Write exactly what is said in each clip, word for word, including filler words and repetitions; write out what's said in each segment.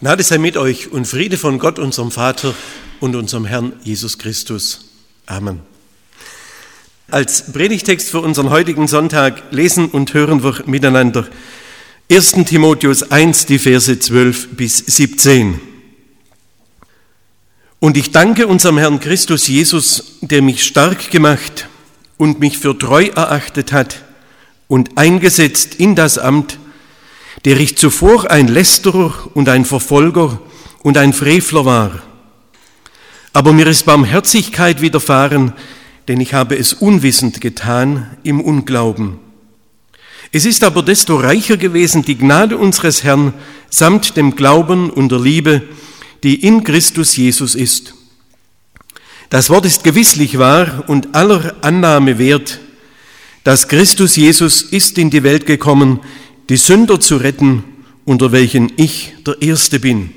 Gnade sei mit euch und Friede von Gott, unserem Vater und unserem Herrn Jesus Christus. Amen. Als Predigtext für unseren heutigen Sonntag lesen und hören wir miteinander ersten Timotheus eins, die Verse zwölf bis siebzehn. Und ich danke unserem Herrn Christus Jesus, der mich stark gemacht und mich für treu erachtet hat und eingesetzt in das Amt, der ich zuvor ein Lästerer und ein Verfolger und ein Frevler war. Aber mir ist Barmherzigkeit widerfahren, denn ich habe es unwissend getan im Unglauben. Es ist aber desto reicher gewesen die Gnade unseres Herrn samt dem Glauben und der Liebe, die in Christus Jesus ist. Das Wort ist gewisslich wahr und aller Annahme wert, dass Christus Jesus ist in die Welt gekommen, die Sünder zu retten, unter welchen ich der Erste bin.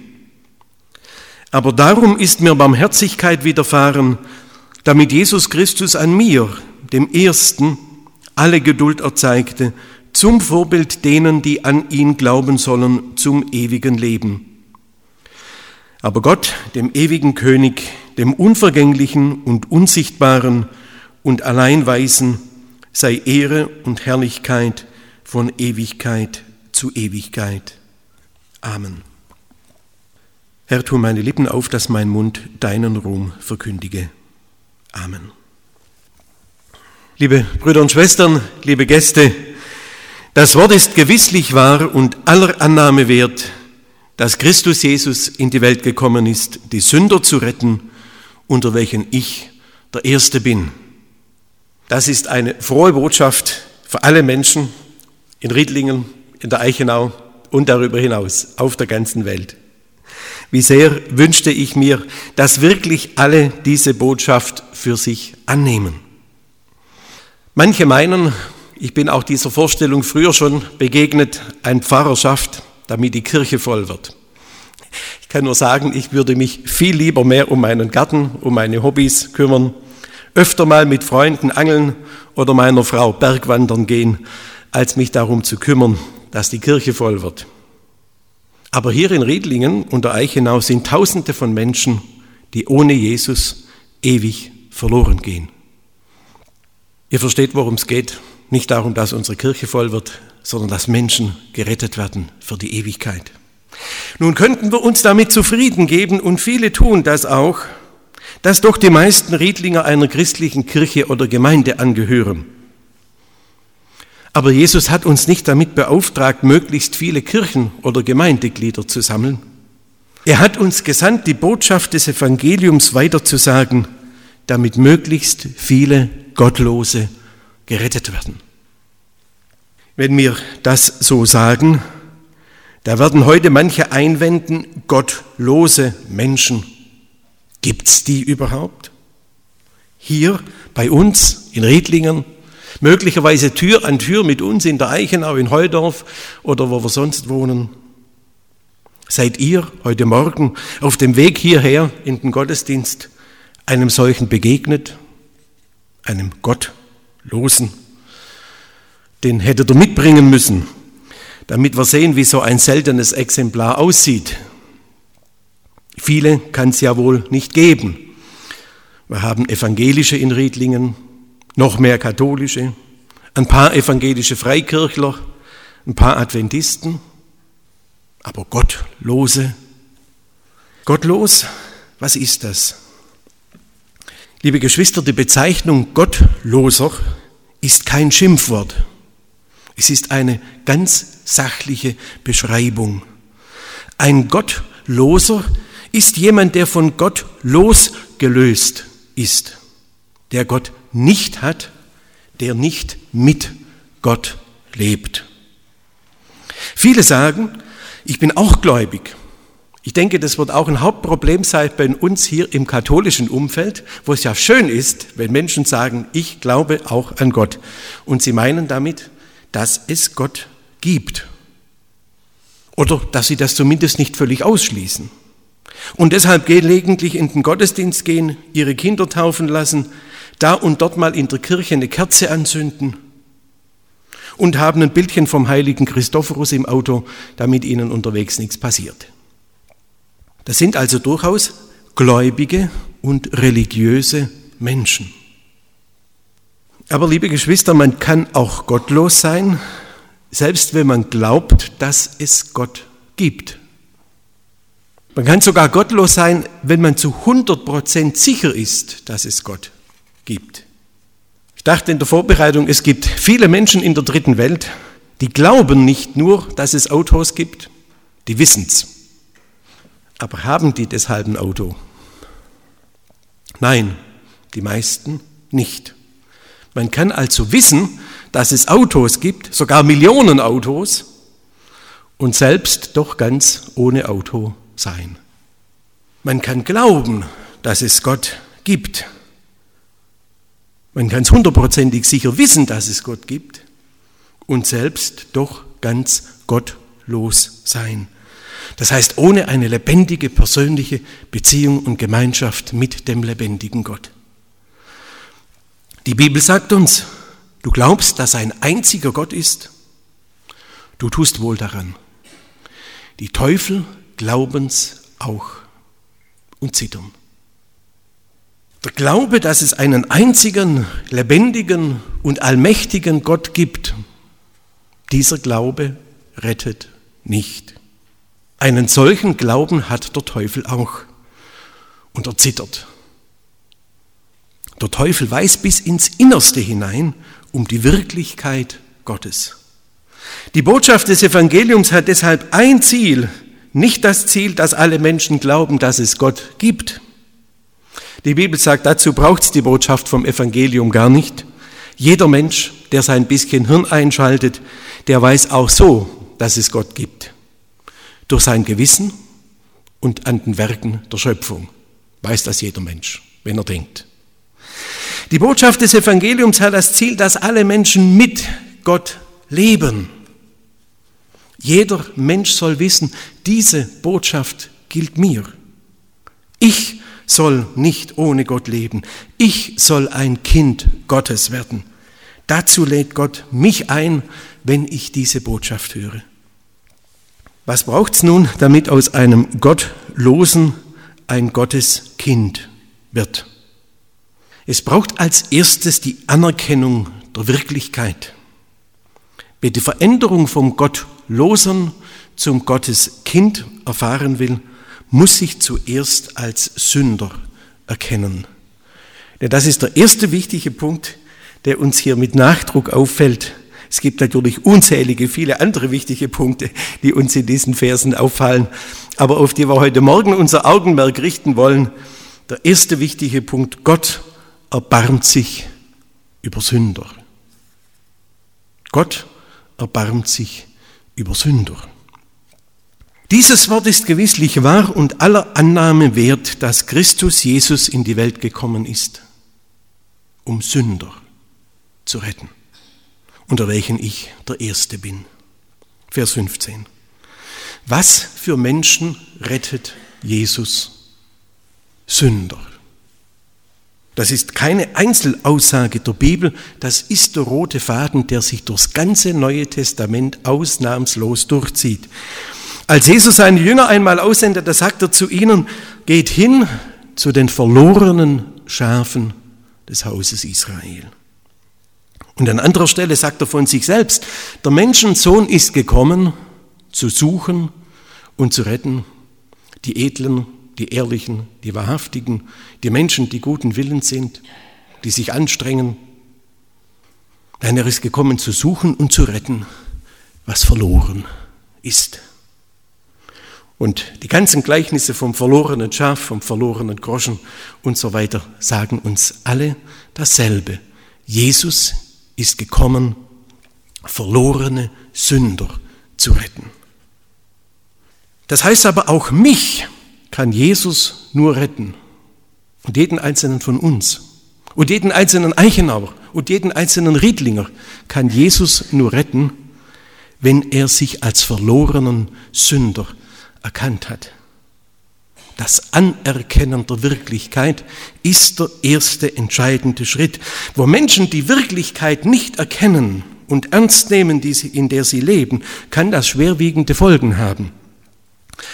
Aber darum ist mir Barmherzigkeit widerfahren, damit Jesus Christus an mir, dem Ersten, alle Geduld erzeigte, zum Vorbild denen, die an ihn glauben sollen, zum ewigen Leben. Aber Gott, dem ewigen König, dem Unvergänglichen und Unsichtbaren und Alleinweisen, sei Ehre und Herrlichkeit von Ewigkeit zu Ewigkeit. Amen. Herr, tu meine Lippen auf, dass mein Mund deinen Ruhm verkündige. Amen. Liebe Brüder und Schwestern, liebe Gäste, das Wort ist gewisslich wahr und aller Annahme wert, dass Christus Jesus in die Welt gekommen ist, die Sünder zu retten, unter welchen ich der Erste bin. Das ist eine frohe Botschaft für alle Menschen in Riedlingen, in der Eichenau und darüber hinaus, auf der ganzen Welt. Wie sehr wünschte ich mir, dass wirklich alle diese Botschaft für sich annehmen. Manche meinen, ich bin auch dieser Vorstellung früher schon begegnet, ein Pfarrer schafft, damit die Kirche voll wird. Ich kann nur sagen, ich würde mich viel lieber mehr um meinen Garten, um meine Hobbys kümmern, öfter mal mit Freunden angeln oder meiner Frau Bergwandern gehen, als mich darum zu kümmern, dass die Kirche voll wird. Aber hier in Riedlingen und der Eichenau sind Tausende von Menschen, die ohne Jesus ewig verloren gehen. Ihr versteht, worum es geht. Nicht darum, dass unsere Kirche voll wird, sondern dass Menschen gerettet werden für die Ewigkeit. Nun könnten wir uns damit zufrieden geben, und viele tun das auch, dass doch die meisten Riedlinger einer christlichen Kirche oder Gemeinde angehören. Aber Jesus hat uns nicht damit beauftragt, möglichst viele Kirchen- oder Gemeindeglieder zu sammeln. Er hat uns gesandt, die Botschaft des Evangeliums weiterzusagen, damit möglichst viele Gottlose gerettet werden. Wenn wir das so sagen, da werden heute manche einwenden, gottlose Menschen. Gibt's die überhaupt? Hier bei uns in Riedlingen, möglicherweise Tür an Tür mit uns in der Eichenau, in Heudorf oder wo wir sonst wohnen. Seid ihr heute Morgen auf dem Weg hierher in den Gottesdienst einem solchen begegnet, einem Gottlosen? Den hättet ihr mitbringen müssen, damit wir sehen, wie so ein seltenes Exemplar aussieht. Viele kann es ja wohl nicht geben. Wir haben Evangelische in Riedlingen, noch mehr Katholische, ein paar evangelische Freikirchler, ein paar Adventisten, aber Gottlose. Gottlos, was ist das? Liebe Geschwister, die Bezeichnung Gottloser ist kein Schimpfwort. Es ist eine ganz sachliche Beschreibung. Ein Gottloser ist jemand, der von Gott losgelöst ist, der Gott nicht hat, der nicht mit Gott lebt. Viele sagen, ich bin auch gläubig. Ich denke, das wird auch ein Hauptproblem sein bei uns hier im katholischen Umfeld, wo es ja schön ist, wenn Menschen sagen, ich glaube auch an Gott. Und sie meinen damit, dass es Gott gibt. Oder dass sie das zumindest nicht völlig ausschließen. Und deshalb gelegentlich in den Gottesdienst gehen, ihre Kinder taufen lassen, da und dort mal in der Kirche eine Kerze anzünden und haben ein Bildchen vom heiligen Christophorus im Auto, damit ihnen unterwegs nichts passiert. Das sind also durchaus gläubige und religiöse Menschen. Aber liebe Geschwister, man kann auch gottlos sein, selbst wenn man glaubt, dass es Gott gibt. Man kann sogar gottlos sein, wenn man zu hundert Prozent sicher ist, dass es Gott gibt. Ich dachte in der Vorbereitung, es gibt viele Menschen in der dritten Welt, die glauben nicht nur, dass es Autos gibt, die wissen es. Aber haben die deshalb ein Auto? Nein, die meisten nicht. Man kann also wissen, dass es Autos gibt, sogar Millionen Autos, und selbst doch ganz ohne Auto sein. Man kann glauben, dass es Gott gibt. Man kann es hundertprozentig sicher wissen, dass es Gott gibt, und selbst doch ganz gottlos sein. Das heißt, ohne eine lebendige persönliche Beziehung und Gemeinschaft mit dem lebendigen Gott. Die Bibel sagt uns, du glaubst, dass ein einziger Gott ist, du tust wohl daran. Die Teufel glauben's auch und zittern. Der Glaube, dass es einen einzigen, lebendigen und allmächtigen Gott gibt, dieser Glaube rettet nicht. Einen solchen Glauben hat der Teufel auch und er zittert. Der Teufel weiß bis ins Innerste hinein um die Wirklichkeit Gottes. Die Botschaft des Evangeliums hat deshalb ein Ziel, nicht das Ziel, dass alle Menschen glauben, dass es Gott gibt. Die Bibel sagt, dazu braucht es die Botschaft vom Evangelium gar nicht. Jeder Mensch, der sein bisschen Hirn einschaltet, der weiß auch so, dass es Gott gibt. Durch sein Gewissen und an den Werken der Schöpfung weiß das jeder Mensch, wenn er denkt. Die Botschaft des Evangeliums hat das Ziel, dass alle Menschen mit Gott leben. Jeder Mensch soll wissen, diese Botschaft gilt mir. Ich soll nicht ohne Gott leben. Ich soll ein Kind Gottes werden. Dazu lädt Gott mich ein, wenn ich diese Botschaft höre. Was braucht's nun, damit aus einem Gottlosen ein Gotteskind wird? Es braucht als erstes die Anerkennung der Wirklichkeit. Wer die Veränderung vom Gottlosen zum Gotteskind erfahren will, muss sich zuerst als Sünder erkennen. Denn das ist der erste wichtige Punkt, der uns hier mit Nachdruck auffällt. Es gibt natürlich unzählige, viele andere wichtige Punkte, die uns in diesen Versen auffallen, aber auf die wir heute Morgen unser Augenmerk richten wollen. Der erste wichtige Punkt: Gott erbarmt sich über Sünder. Gott erbarmt sich über Sünder. Dieses Wort ist gewisslich wahr und aller Annahme wert, dass Christus Jesus in die Welt gekommen ist, um Sünder zu retten, unter welchen ich der Erste bin. Vers fünfzehn. Was für Menschen rettet Jesus? Sünder. Das ist keine Einzelaussage der Bibel, das ist der rote Faden, der sich durchs ganze Neue Testament ausnahmslos durchzieht. Als Jesus seine Jünger einmal aussendet, da sagt er zu ihnen: Geht hin zu den verlorenen Schafen des Hauses Israel. Und an anderer Stelle sagt er von sich selbst: Der Menschensohn ist gekommen, zu suchen und zu retten die Edlen, die Ehrlichen, die Wahrhaftigen, die Menschen, die guten Willens sind, die sich anstrengen. Nein, er ist gekommen, zu suchen und zu retten, was verloren ist. Und die ganzen Gleichnisse vom verlorenen Schaf, vom verlorenen Groschen und so weiter sagen uns alle dasselbe. Jesus ist gekommen, verlorene Sünder zu retten. Das heißt aber auch, mich kann Jesus nur retten. Und jeden einzelnen von uns. Und jeden einzelnen Eichenauer und jeden einzelnen Riedlinger kann Jesus nur retten, wenn er sich als verlorenen Sünder erkannt hat. Das Anerkennen der Wirklichkeit ist der erste entscheidende Schritt. Wo Menschen die Wirklichkeit nicht erkennen und ernst nehmen, in der sie leben, kann das schwerwiegende Folgen haben.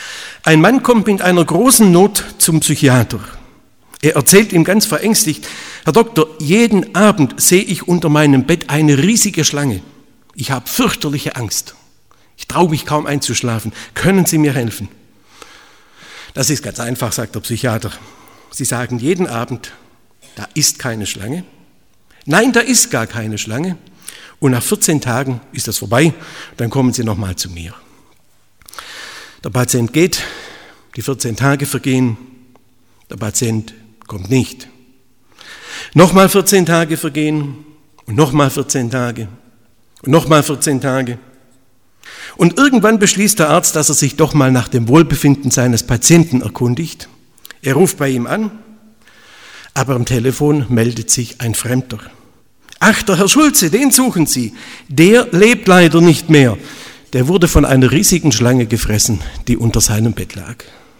Ein Mann kommt mit einer großen Not zum Psychiater. Er erzählt ihm ganz verängstigt: Herr Doktor, jeden Abend sehe ich unter meinem Bett eine riesige Schlange. Ich habe fürchterliche Angst. Ich traue mich kaum einzuschlafen. Können Sie mir helfen? Das ist ganz einfach, sagt der Psychiater. Sie sagen jeden Abend, da ist keine Schlange. Nein, da ist gar keine Schlange. Und nach vierzehn Tagen ist das vorbei. Dann kommen Sie nochmal zu mir. Der Patient geht, die vierzehn Tage vergehen, der Patient kommt nicht. Nochmal vierzehn Tage vergehen und nochmal vierzehn Tage und nochmal vierzehn Tage. Und irgendwann beschließt der Arzt, dass er sich doch mal nach dem Wohlbefinden seines Patienten erkundigt. Er ruft bei ihm an, aber am Telefon meldet sich ein Fremder. Ach, der Herr Schulze, den suchen Sie. Der lebt leider nicht mehr. Der wurde von einer riesigen Schlange gefressen, die unter seinem Bett lag.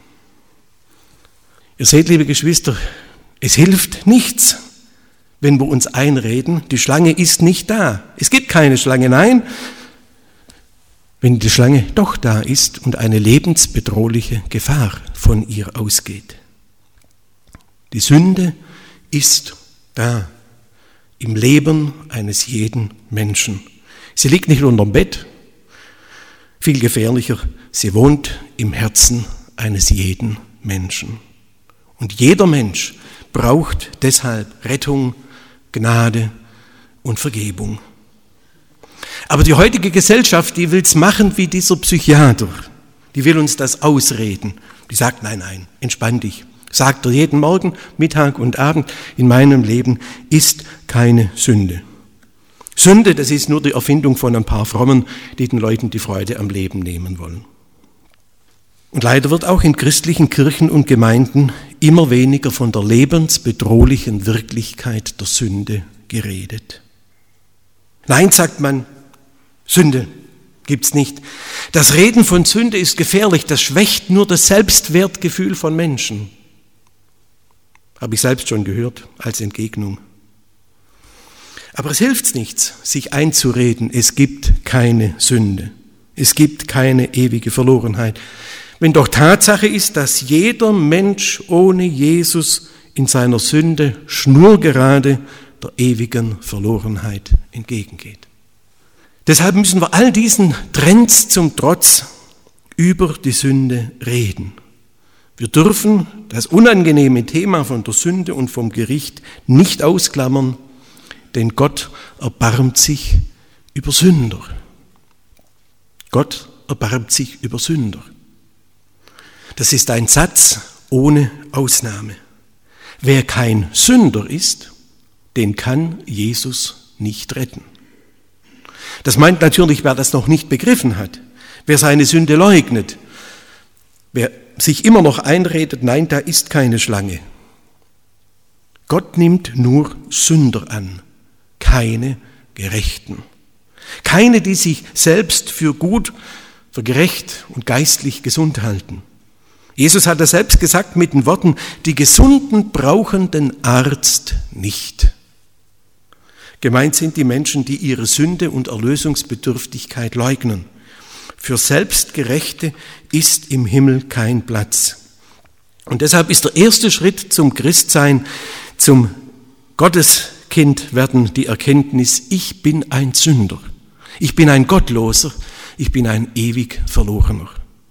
Ihr seht, liebe Geschwister, es hilft nichts, wenn wir uns einreden, die Schlange ist nicht da. Es gibt keine Schlange, nein. Wenn die Schlange doch da ist und eine lebensbedrohliche Gefahr von ihr ausgeht. Die Sünde ist da im Leben eines jeden Menschen. Sie liegt nicht unterm Bett, viel gefährlicher, sie wohnt im Herzen eines jeden Menschen. Und jeder Mensch braucht deshalb Rettung, Gnade und Vergebung. Aber die heutige Gesellschaft, die will es machen wie dieser Psychiater. Die will uns das ausreden. Die sagt, nein, nein, entspann dich. Sagt er jeden Morgen, Mittag und Abend, in meinem Leben ist keine Sünde. Sünde, das ist nur die Erfindung von ein paar Frommen, die den Leuten die Freude am Leben nehmen wollen. Und leider wird auch in christlichen Kirchen und Gemeinden immer weniger von der lebensbedrohlichen Wirklichkeit der Sünde geredet. Nein, sagt man, Sünde gibt's nicht. Das Reden von Sünde ist gefährlich, das schwächt nur das Selbstwertgefühl von Menschen. Habe ich selbst schon gehört als Entgegnung. Aber es hilft nichts, sich einzureden, es gibt keine Sünde. Es gibt keine ewige Verlorenheit. Wenn doch Tatsache ist, dass jeder Mensch ohne Jesus in seiner Sünde schnurgerade der ewigen Verlorenheit entgegengeht. Deshalb müssen wir all diesen Trends zum Trotz über die Sünde reden. Wir dürfen das unangenehme Thema von der Sünde und vom Gericht nicht ausklammern, denn Gott erbarmt sich über Sünder. Gott erbarmt sich über Sünder. Das ist ein Satz ohne Ausnahme. Wer kein Sünder ist, den kann Jesus nicht retten. Das meint natürlich, wer das noch nicht begriffen hat, wer seine Sünde leugnet, wer sich immer noch einredet, nein, da ist keine Schlange. Gott nimmt nur Sünder an, keine Gerechten. Keine, die sich selbst für gut, für gerecht und geistlich gesund halten. Jesus hat das selbst gesagt mit den Worten, die Gesunden brauchen den Arzt nicht. Gemeint sind die Menschen, die ihre Sünde und Erlösungsbedürftigkeit leugnen. Für Selbstgerechte ist im Himmel kein Platz. Und deshalb ist der erste Schritt zum Christsein, zum Gotteskind werden die Erkenntnis, ich bin ein Sünder, ich bin ein Gottloser, ich bin ein ewig Verlorener.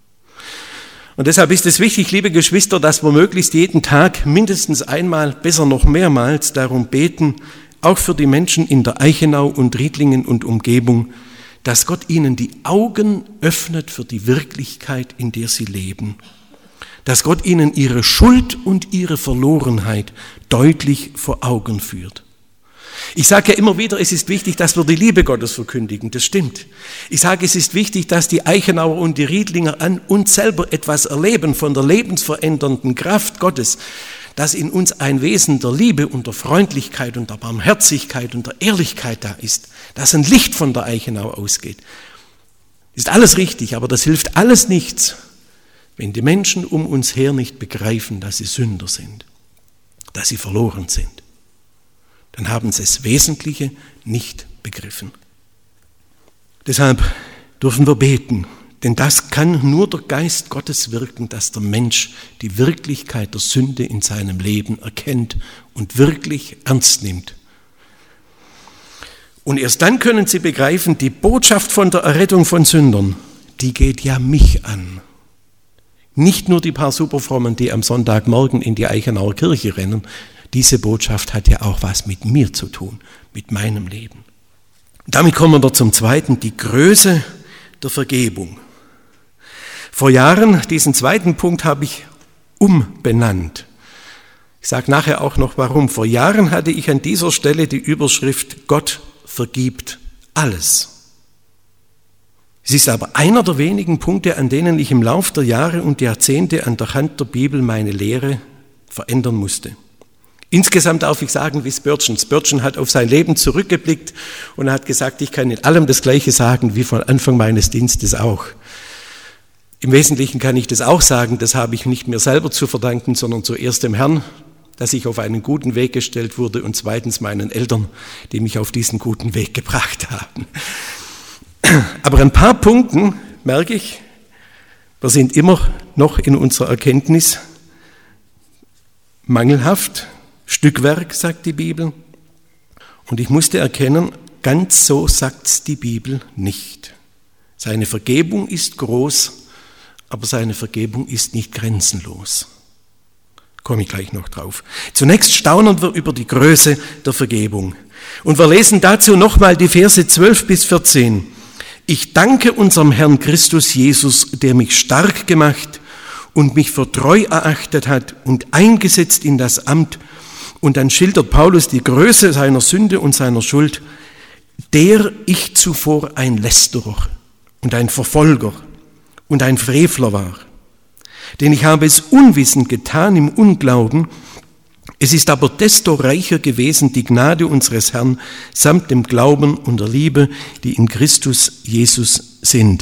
Und deshalb ist es wichtig, liebe Geschwister, dass wir möglichst jeden Tag mindestens einmal, besser noch mehrmals darum beten, auch für die Menschen in der Eichenau und Riedlingen und Umgebung, dass Gott ihnen die Augen öffnet für die Wirklichkeit, in der sie leben. Dass Gott ihnen ihre Schuld und ihre Verlorenheit deutlich vor Augen führt. Ich sage ja immer wieder, es ist wichtig, dass wir die Liebe Gottes verkündigen, das stimmt. Ich sage, es ist wichtig, dass die Eichenauer und die Riedlinger an uns selber etwas erleben von der lebensverändernden Kraft Gottes, dass in uns ein Wesen der Liebe und der Freundlichkeit und der Barmherzigkeit und der Ehrlichkeit da ist, dass ein Licht von der Eichenau ausgeht. Ist alles richtig, aber das hilft alles nichts, wenn die Menschen um uns her nicht begreifen, dass sie Sünder sind, dass sie verloren sind. Dann haben sie das Wesentliche nicht begriffen. Deshalb dürfen wir beten, Denn das kann nur der Geist Gottes wirken, dass der Mensch die Wirklichkeit der Sünde in seinem Leben erkennt und wirklich ernst nimmt. Und erst dann können sie begreifen, die Botschaft von der Errettung von Sündern, die geht ja mich an. Nicht nur die paar Superfrommen, die am Sonntagmorgen in die Eichenauer Kirche rennen. Diese Botschaft hat ja auch was mit mir zu tun, mit meinem Leben. Damit kommen wir zum Zweiten, die Größe der Vergebung. Vor Jahren, diesen zweiten Punkt habe ich umbenannt. Ich sage nachher auch noch warum. Vor Jahren hatte ich an dieser Stelle die Überschrift Gott vergibt alles. Es ist aber einer der wenigen Punkte, an denen ich im Lauf der Jahre und Jahrzehnte an der Hand der Bibel meine Lehre verändern musste. Insgesamt darf ich sagen, wie Spurgeon. Spurgeon hat auf sein Leben zurückgeblickt und hat gesagt, ich kann in allem das Gleiche sagen, wie von Anfang meines Dienstes auch. Im Wesentlichen kann ich das auch sagen, das habe ich nicht mir selber zu verdanken, sondern zuerst dem Herrn, dass ich auf einen guten Weg gestellt wurde und zweitens meinen Eltern, die mich auf diesen guten Weg gebracht haben. Aber an ein paar Punkten merke ich, wir sind immer noch in unserer Erkenntnis mangelhaft, Stückwerk, sagt die Bibel. Und ich musste erkennen, ganz so sagt die Bibel nicht. Seine Vergebung ist groß, aber seine Vergebung ist nicht grenzenlos. Komme ich gleich noch drauf. Zunächst staunen wir über die Größe der Vergebung. Und wir lesen dazu nochmal die Verse zwölf bis vierzehn. Ich danke unserem Herrn Christus Jesus, der mich stark gemacht und mich für treu erachtet hat und eingesetzt in das Amt. Und dann schildert Paulus die Größe seiner Sünde und seiner Schuld, der ich zuvor ein Lästerer und ein Verfolger und ein Frevler war. Denn ich habe es unwissend getan im Unglauben, es ist aber desto reicher gewesen die Gnade unseres Herrn samt dem Glauben und der Liebe, die in Christus Jesus sind.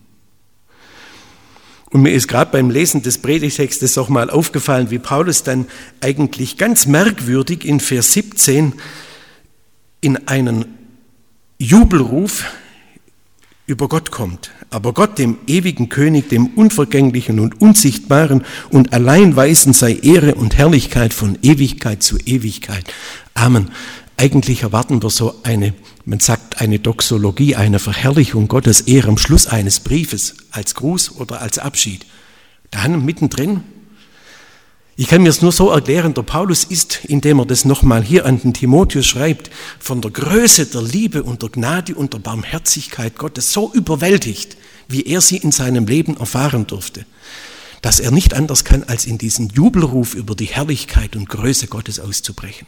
Und mir ist gerade beim Lesen des Predigtextes auch mal aufgefallen, wie Paulus dann eigentlich ganz merkwürdig in Vers siebzehn in einen Jubelruf über Gott kommt. Aber Gott, dem ewigen König, dem Unvergänglichen und Unsichtbaren und Alleinweisen sei Ehre und Herrlichkeit von Ewigkeit zu Ewigkeit. Amen. Eigentlich erwarten wir so eine, man sagt eine Doxologie, eine Verherrlichung Gottes eher am Schluss eines Briefes, als Gruß oder als Abschied. Dann mittendrin, ich kann mir es nur so erklären, der Paulus ist, indem er das nochmal hier an den Timotheus schreibt, von der Größe der Liebe und der Gnade und der Barmherzigkeit Gottes so überwältigt, wie er sie in seinem Leben erfahren durfte, dass er nicht anders kann, als in diesen Jubelruf über die Herrlichkeit und Größe Gottes auszubrechen.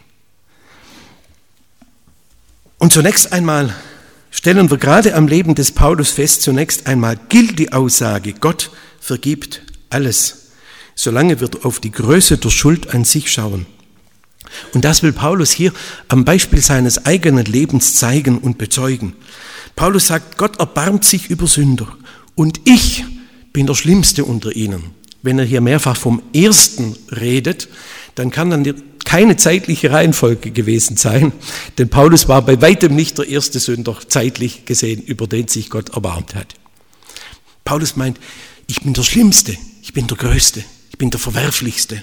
Und zunächst einmal stellen wir gerade am Leben des Paulus fest, zunächst einmal gilt die Aussage, Gott vergibt alles, solange wir auf die Größe der Schuld an sich schauen. Und das will Paulus hier am Beispiel seines eigenen Lebens zeigen und bezeugen. Paulus sagt, Gott erbarmt sich über Sünder und ich bin der Schlimmste unter ihnen. Wenn er hier mehrfach vom Ersten redet, dann kann dann keine zeitliche Reihenfolge gewesen sein, denn Paulus war bei weitem nicht der erste Sünder, zeitlich gesehen, über den sich Gott erbarmt hat. Paulus meint, ich bin der Schlimmste, ich bin der Größte, ich bin der Verwerflichste.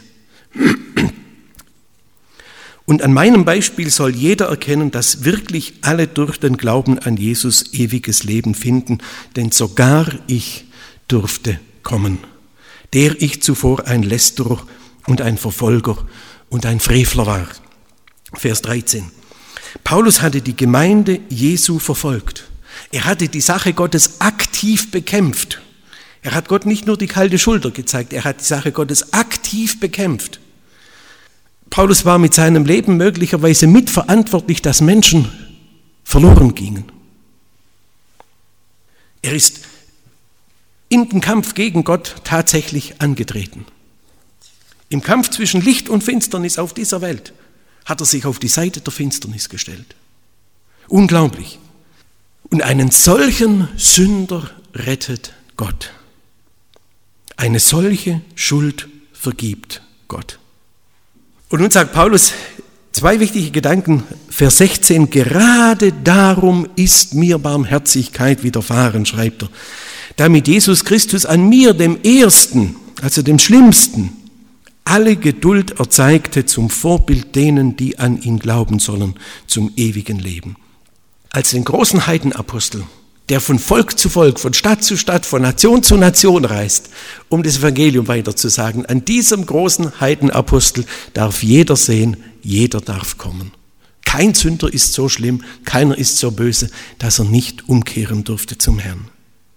Und an meinem Beispiel soll jeder erkennen, dass wirklich alle durch den Glauben an Jesus ewiges Leben finden, denn sogar ich durfte kommen, der ich zuvor ein Lästerer und ein Verfolger und ein Frevler war. Vers dreizehn. Paulus hatte die Gemeinde Jesu verfolgt. Er hatte die Sache Gottes aktiv bekämpft. Er hat Gott nicht nur die kalte Schulter gezeigt, er hat die Sache Gottes aktiv bekämpft. Paulus war mit seinem Leben möglicherweise mitverantwortlich, dass Menschen verloren gingen. Er ist in den Kampf gegen Gott tatsächlich angetreten. Im Kampf zwischen Licht und Finsternis auf dieser Welt hat er sich auf die Seite der Finsternis gestellt. Unglaublich. Und einen solchen Sünder rettet Gott. Eine solche Schuld vergibt Gott. Und nun sagt Paulus zwei wichtige Gedanken, Vers sechzehn, gerade darum ist mir Barmherzigkeit widerfahren, schreibt er. damit Jesus Christus an mir, dem Ersten, also dem Schlimmsten, alle Geduld erzeigte zum Vorbild denen, die an ihn glauben sollen, zum ewigen Leben. Als den großen Heidenapostel, der von Volk zu Volk, von Stadt zu Stadt, von Nation zu Nation reist, um das Evangelium weiterzusagen, an diesem großen Heidenapostel darf jeder sehen, jeder darf kommen. Kein Sünder ist so schlimm, keiner ist so böse, dass er nicht umkehren durfte zum Herrn.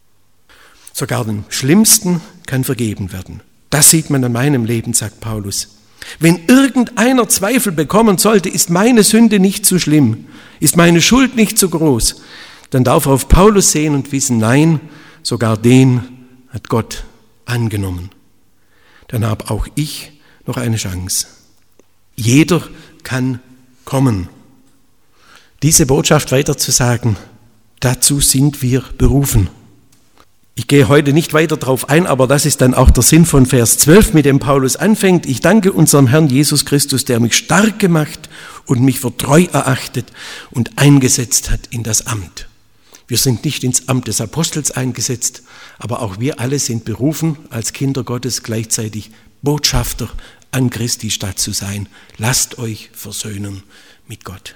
Sogar dem Schlimmsten kann vergeben werden. Das sieht man an meinem Leben, sagt Paulus. Wenn irgendeiner Zweifel bekommen sollte, ist meine Sünde nicht so schlimm, ist meine Schuld nicht so groß, dann darf er auf Paulus sehen und wissen, nein, sogar den hat Gott angenommen. Dann habe auch ich noch eine Chance. Jeder kann kommen. Diese Botschaft weiterzusagen, dazu sind wir berufen. Ich gehe heute nicht weiter darauf ein, aber das ist dann auch der Sinn von Vers zwölf, mit dem Paulus anfängt. Ich danke unserem Herrn Jesus Christus, der mich stark gemacht und mich für treu erachtet und eingesetzt hat in das Amt. Wir sind nicht ins Amt des Apostels eingesetzt, aber auch wir alle sind berufen, als Kinder Gottes gleichzeitig Botschafter an Christi Stadt zu sein. Lasst euch versöhnen mit Gott.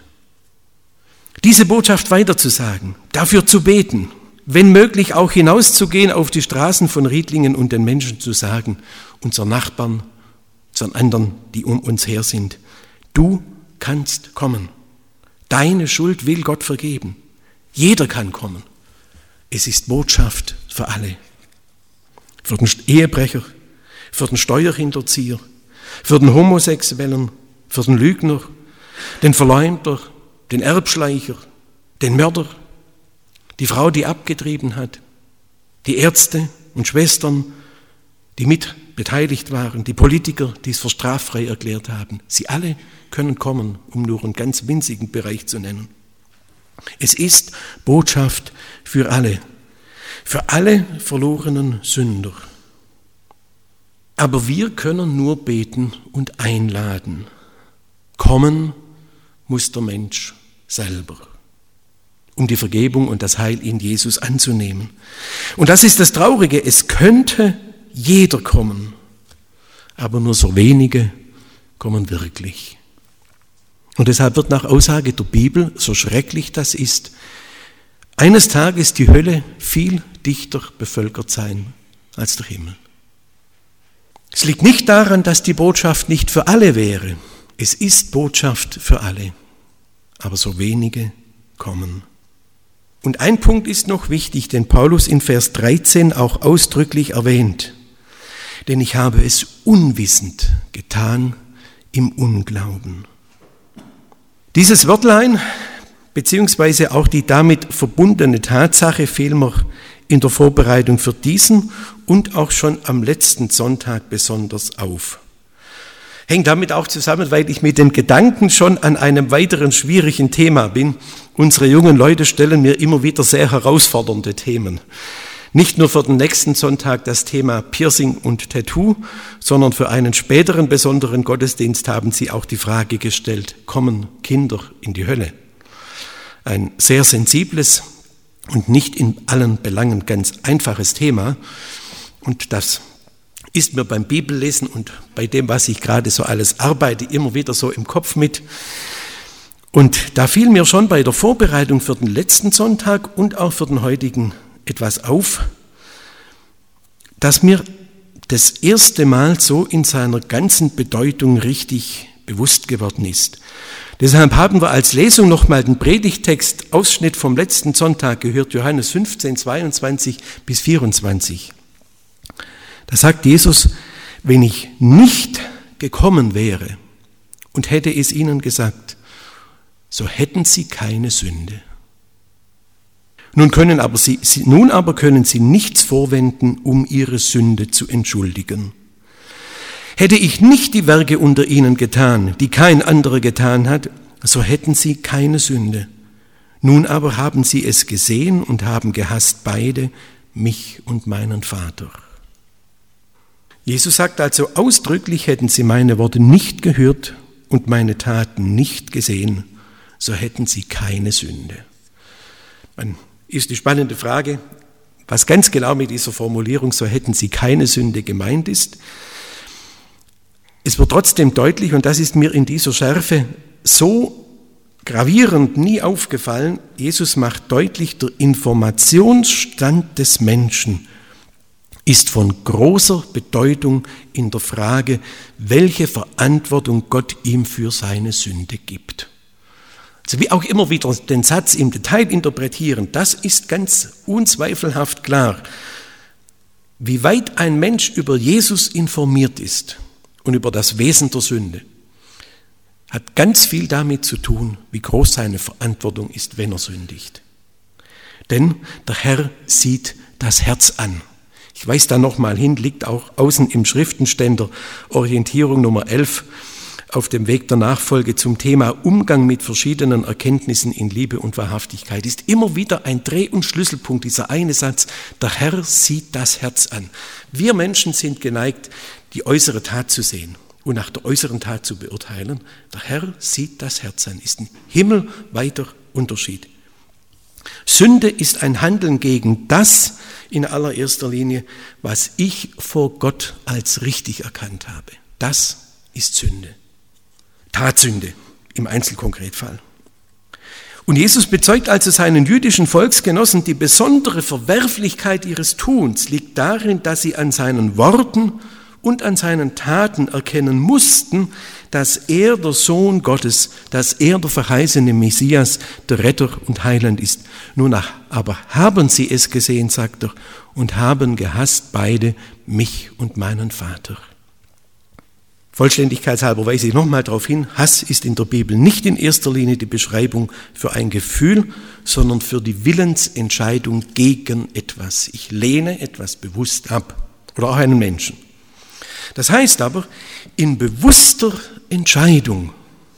Diese Botschaft weiterzusagen, dafür zu beten, wenn möglich auch hinauszugehen auf die Straßen von Riedlingen und den Menschen zu sagen, unseren Nachbarn, unseren anderen, die um uns her sind, du kannst kommen. Deine Schuld will Gott vergeben. Jeder kann kommen. Es ist Botschaft für alle. Für den Ehebrecher, für den Steuerhinterzieher, für den Homosexuellen, für den Lügner, den Verleumder, den Erbschleicher, den Mörder, die Frau, die abgetrieben hat, die Ärzte und Schwestern, die mit beteiligt waren, die Politiker, die es für straffrei erklärt haben. Sie alle können kommen, um nur einen ganz winzigen Bereich zu nennen. Es ist Botschaft für alle, für alle verlorenen Sünder. Aber wir können nur beten und einladen. Kommen muss der Mensch selber, um die Vergebung und das Heil in Jesus anzunehmen. Und das ist das Traurige, es könnte jeder kommen, aber nur so wenige kommen wirklich. Und deshalb wird nach Aussage der Bibel, so schrecklich das ist, eines Tages die Hölle viel dichter bevölkert sein als der Himmel. Es liegt nicht daran, dass die Botschaft nicht für alle wäre. Es ist Botschaft für alle, aber so wenige kommen. Und ein Punkt ist noch wichtig, den Paulus in Vers dreizehn auch ausdrücklich erwähnt. Denn ich habe es unwissend getan im Unglauben. Dieses Wörtlein, beziehungsweise auch die damit verbundene Tatsache, fiel mir in der Vorbereitung für diesen und auch schon am letzten Sonntag besonders auf. Hängt damit auch zusammen, weil ich mit dem Gedanken schon an einem weiteren schwierigen Thema bin. Unsere jungen Leute stellen mir immer wieder sehr herausfordernde Themen. Nicht nur für den nächsten Sonntag das Thema Piercing und Tattoo, sondern für einen späteren besonderen Gottesdienst haben sie auch die Frage gestellt, kommen Kinder in die Hölle? Ein sehr sensibles und nicht in allen Belangen ganz einfaches Thema. Und das ist mir beim Bibellesen und bei dem, was ich gerade so alles arbeite, immer wieder so im Kopf mit. Und da fiel mir schon bei der Vorbereitung für den letzten Sonntag und auch für den heutigen etwas auf, dass mir das erste Mal so in seiner ganzen Bedeutung richtig bewusst geworden ist. Deshalb haben wir als Lesung nochmal den Predigtext, Ausschnitt vom letzten Sonntag gehört, Johannes fünfzehn, zweiundzwanzig bis vierundzwanzig. Da sagt Jesus, wenn ich nicht gekommen wäre und hätte es ihnen gesagt, so hätten sie keine Sünde. Nun können aber sie, sie, nun aber können sie nichts vorwenden, um ihre Sünde zu entschuldigen. Hätte ich nicht die Werke unter ihnen getan, die kein anderer getan hat, so hätten sie keine Sünde. Nun aber haben sie es gesehen und haben gehasst beide, mich und meinen Vater. Jesus sagt also ausdrücklich, hätten sie meine Worte nicht gehört und meine Taten nicht gesehen, so hätten sie keine Sünde. Man ist die spannende Frage, was ganz genau mit dieser Formulierung "so hätten sie keine Sünde" gemeint ist. Es wird trotzdem deutlich, und das ist mir in dieser Schärfe so gravierend nie aufgefallen, Jesus macht deutlich, der Informationsstand des Menschen ist von großer Bedeutung in der Frage, welche Verantwortung Gott ihm für seine Sünde gibt. Also wie auch immer wieder den Satz im Detail interpretieren, das ist ganz unzweifelhaft klar. Wie weit ein Mensch über Jesus informiert ist und über das Wesen der Sünde, hat ganz viel damit zu tun, wie groß seine Verantwortung ist, wenn er sündigt. Denn der Herr sieht das Herz an. Ich weise da nochmal hin, liegt auch außen im Schriftenständer, Orientierung Nummer elf, auf dem Weg der Nachfolge zum Thema Umgang mit verschiedenen Erkenntnissen in Liebe und Wahrhaftigkeit. Ist immer wieder ein Dreh- und Schlüsselpunkt, dieser eine Satz, der Herr sieht das Herz an. Wir Menschen sind geneigt, die äußere Tat zu sehen und nach der äußeren Tat zu beurteilen. Der Herr sieht das Herz an, ist ein himmelweiter Unterschied. Sünde ist ein Handeln gegen das in allererster Linie, was ich vor Gott als richtig erkannt habe. Das ist Sünde. Tatsünde im Einzelkonkretfall. Und Jesus bezeugt also seinen jüdischen Volksgenossen, die besondere Verwerflichkeit ihres Tuns liegt darin, dass sie an seinen Worten und an seinen Taten erkennen mussten, dass er der Sohn Gottes, dass er der verheißene Messias, der Retter und Heiland ist. Nun aber haben sie es gesehen, sagt er, und haben gehasst beide, mich und meinen Vater. Vollständigkeitshalber weise ich nochmal darauf hin, Hass ist in der Bibel nicht in erster Linie die Beschreibung für ein Gefühl, sondern für die Willensentscheidung gegen etwas. Ich lehne etwas bewusst ab oder auch einen Menschen. Das heißt aber, in bewusster Entscheidung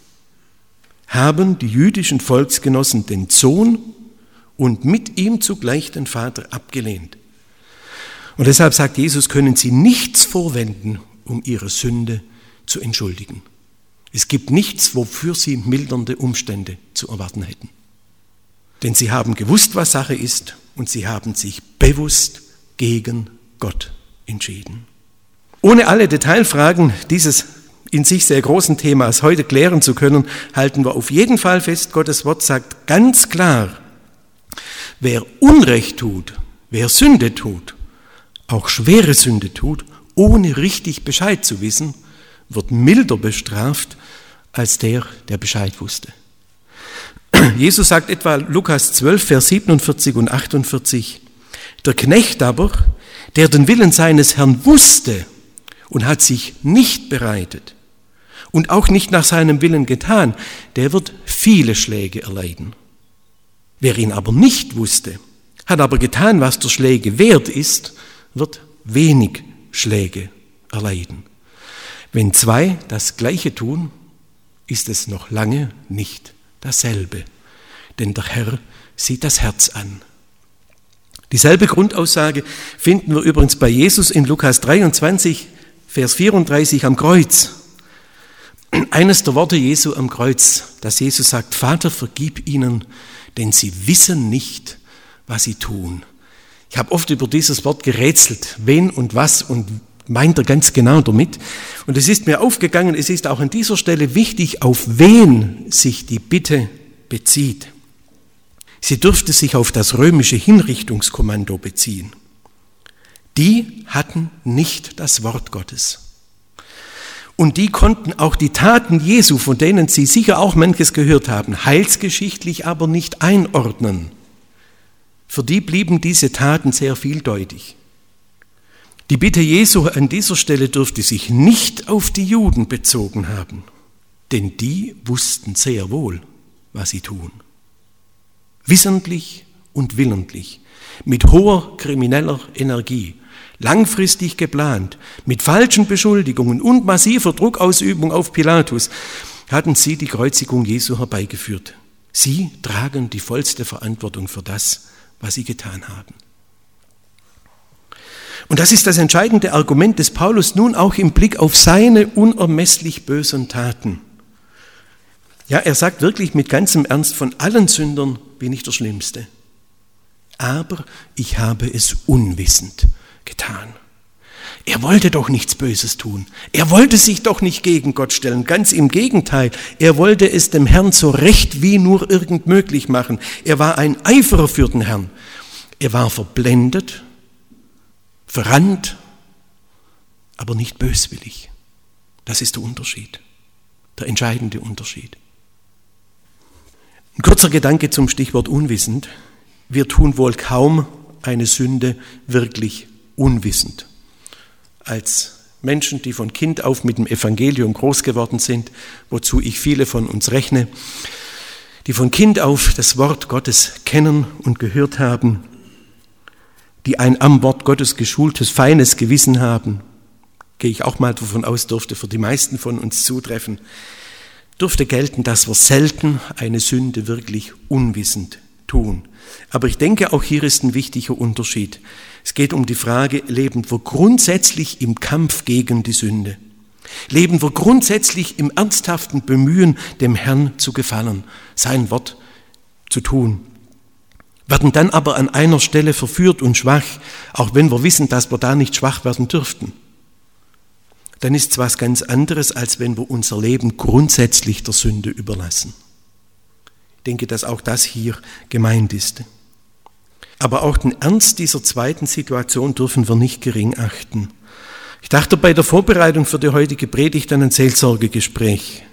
haben die jüdischen Volksgenossen den Sohn und mit ihm zugleich den Vater abgelehnt. Und deshalb sagt Jesus, können sie nichts vorwenden, um ihre Sünde zu entschuldigen. Es gibt nichts, wofür sie mildernde Umstände zu erwarten hätten. Denn sie haben gewusst, was Sache ist, und sie haben sich bewusst gegen Gott entschieden. Ohne alle Detailfragen dieses in sich sehr großen Themas heute klären zu können, halten wir auf jeden Fall fest, Gottes Wort sagt ganz klar, wer Unrecht tut, wer Sünde tut, auch schwere Sünde tut, ohne richtig Bescheid zu wissen, wird milder bestraft als der, der Bescheid wusste. Jesus sagt etwa Lukas zwölf, Vers siebenundvierzig und achtundvierzig, der Knecht aber, der den Willen seines Herrn wusste und hat sich nicht bereitet und auch nicht nach seinem Willen getan, der wird viele Schläge erleiden. Wer ihn aber nicht wusste, hat aber getan, was der Schläge wert ist, wird wenig Schläge erleiden. Wenn zwei das Gleiche tun, ist es noch lange nicht dasselbe, denn der Herr sieht das Herz an. Dieselbe Grundaussage finden wir übrigens bei Jesus in Lukas dreiundzwanzig, Vers vierunddreißig am Kreuz. Eines der Worte Jesu am Kreuz, dass Jesus sagt, Vater, vergib ihnen, denn sie wissen nicht, was sie tun. Ich habe oft über dieses Wort gerätselt, wen und was und meint er ganz genau damit. Und es ist mir aufgegangen, es ist auch an dieser Stelle wichtig, auf wen sich die Bitte bezieht. Sie dürfte sich auf das römische Hinrichtungskommando beziehen. Die hatten nicht das Wort Gottes. Und die konnten auch die Taten Jesu, von denen sie sicher auch manches gehört haben, heilsgeschichtlich aber nicht einordnen. Für die blieben diese Taten sehr vieldeutig. Die Bitte Jesu an dieser Stelle dürfte sich nicht auf die Juden bezogen haben, denn die wussten sehr wohl, was sie tun. Wissentlich und willentlich, mit hoher krimineller Energie, langfristig geplant, mit falschen Beschuldigungen und massiver Druckausübung auf Pilatus, hatten sie die Kreuzigung Jesu herbeigeführt. Sie tragen die vollste Verantwortung für das, was sie getan haben. Und das ist das entscheidende Argument des Paulus nun auch im Blick auf seine unermesslich bösen Taten. Ja, er sagt wirklich mit ganzem Ernst, von allen Sündern bin ich der Schlimmste. aber ich habe es unwissend getan. Er wollte doch nichts Böses tun. Er wollte sich doch nicht gegen Gott stellen. Ganz im Gegenteil. Er wollte es dem Herrn so recht wie nur irgend möglich machen. Er war ein Eiferer für den Herrn. Er war verblendet, verrannt, aber nicht böswillig. Das ist der Unterschied, der entscheidende Unterschied. Ein kurzer Gedanke zum Stichwort unwissend. Wir tun wohl kaum eine Sünde wirklich unwissend. Als Menschen, die von Kind auf mit dem Evangelium groß geworden sind, wozu ich viele von uns rechne, die von Kind auf das Wort Gottes kennen und gehört haben, die ein am Wort Gottes geschultes, feines Gewissen haben, gehe ich auch mal davon aus, dürfte für die meisten von uns zutreffen, dürfte gelten, dass wir selten eine Sünde wirklich unwissend tun. Aber ich denke, auch hier ist ein wichtiger Unterschied. Es geht um die Frage, leben wir grundsätzlich im Kampf gegen die Sünde? Leben wir grundsätzlich im ernsthaften Bemühen, dem Herrn zu gefallen, sein Wort zu tun? Werden dann aber an einer Stelle verführt und schwach, auch wenn wir wissen, dass wir da nicht schwach werden dürften? Dann ist es was ganz anderes, als wenn wir unser Leben grundsätzlich der Sünde überlassen. Ich denke, dass auch das hier gemeint ist. Aber auch den Ernst dieser zweiten Situation dürfen wir nicht gering achten. Ich dachte bei der Vorbereitung für die heutige Predigt an ein Seelsorgegespräch.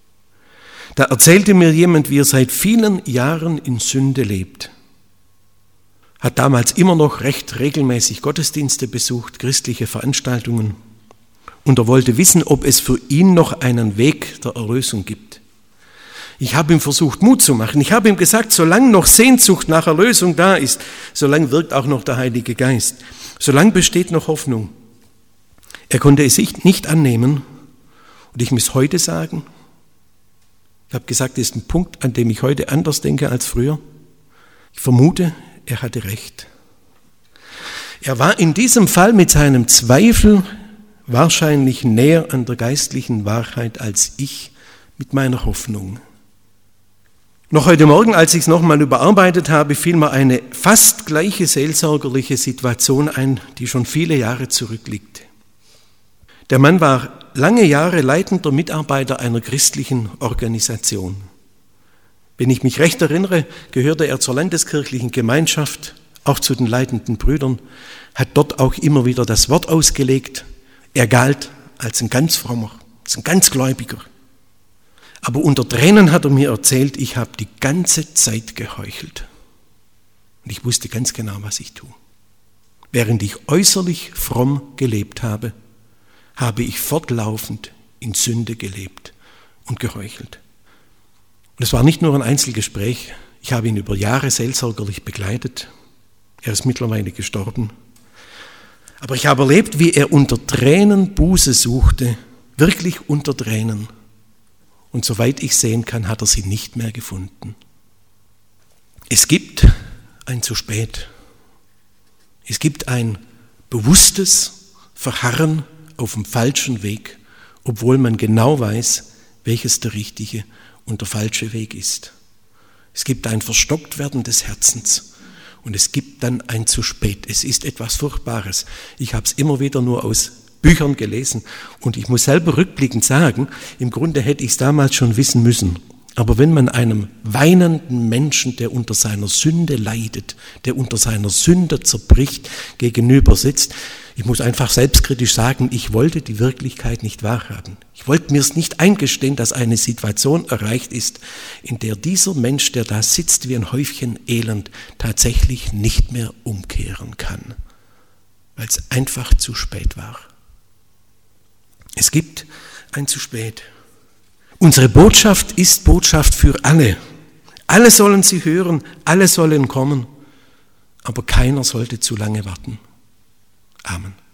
Da erzählte mir jemand, wie er seit vielen Jahren in Sünde lebt. Hat damals immer noch recht regelmäßig Gottesdienste besucht, christliche Veranstaltungen. Und er wollte wissen, ob es für ihn noch einen Weg der Erlösung gibt. Ich habe ihm versucht, Mut zu machen. Ich habe ihm gesagt, solange noch Sehnsucht nach Erlösung da ist, solange wirkt auch noch der Heilige Geist. Solange besteht noch Hoffnung. Er konnte es sich nicht annehmen. Und ich muss heute sagen, ich habe gesagt, das ist ein Punkt, an dem ich heute anders denke als früher. Ich vermute, er hatte recht. Er war in diesem Fall mit seinem Zweifel wahrscheinlich näher an der geistlichen Wahrheit als ich mit meiner Hoffnung. Noch heute Morgen, als ich es nochmal überarbeitet habe, fiel mir eine fast gleiche seelsorgerliche Situation ein, die schon viele Jahre zurückliegt. Der Mann war lange Jahre leitender Mitarbeiter einer christlichen Organisation. Wenn ich mich recht erinnere, gehörte er zur landeskirchlichen Gemeinschaft, auch zu den leitenden Brüdern, hat dort auch immer wieder das Wort ausgelegt. Er galt als ein ganz frommer, als ein ganz Gläubiger. Aber unter Tränen hat er mir erzählt, ich habe die ganze Zeit geheuchelt. Und ich wusste ganz genau, was ich tue. Während ich äußerlich fromm gelebt habe, habe ich fortlaufend in Sünde gelebt und geheuchelt. Und es war nicht nur ein Einzelgespräch, ich habe ihn über Jahre seelsorgerlich begleitet. Er ist mittlerweile gestorben. Aber ich habe erlebt, wie er unter Tränen Buße suchte, wirklich unter Tränen. Und soweit ich sehen kann, hat er sie nicht mehr gefunden. Es gibt ein zu spät. Es gibt ein bewusstes Verharren auf dem falschen Weg, obwohl man genau weiß, welches der richtige und der falsche Weg ist. Es gibt ein Verstocktwerden des Herzens und es gibt dann ein zu spät. Es ist etwas Furchtbares. Ich habe es immer wieder nur aus Büchern gelesen und ich muss selber rückblickend sagen, im Grunde hätte ich es damals schon wissen müssen. Aber wenn man einem weinenden Menschen, der unter seiner Sünde leidet, der unter seiner Sünde zerbricht, gegenüber sitzt, ich muss einfach selbstkritisch sagen, ich wollte die Wirklichkeit nicht wahrhaben. Ich wollte mir es nicht eingestehen, dass eine Situation erreicht ist, in der dieser Mensch, der da sitzt wie ein Häufchen Elend, tatsächlich nicht mehr umkehren kann, weil es einfach zu spät war. Es gibt ein zu spät. Unsere Botschaft ist Botschaft für alle. Alle sollen sie hören, alle sollen kommen, aber keiner sollte zu lange warten. Amen.